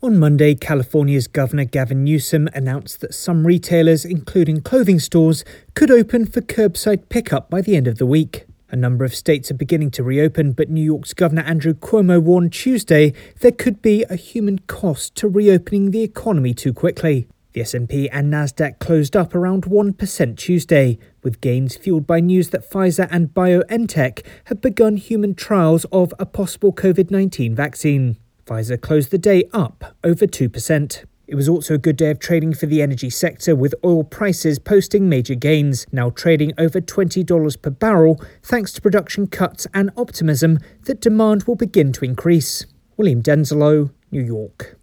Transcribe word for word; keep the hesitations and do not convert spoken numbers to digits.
On Monday, California's Governor Gavin Newsom announced that some retailers, including clothing stores, could open for curbside pickup by the end of the week. A number of states are beginning to reopen, but New York's Governor Andrew Cuomo warned Tuesday there could be a human cost to reopening the economy too quickly. The S and P and Nasdaq closed up around one percent Tuesday, with gains fueled by news that Pfizer and BioNTech have begun human trials of a possible covid nineteen vaccine. Pfizer closed the day up over two percent. It was also a good day of trading for the energy sector, with oil prices posting major gains, now trading over twenty dollars per barrel thanks to production cuts and optimism that demand will begin to increase. William Denzelo, New York.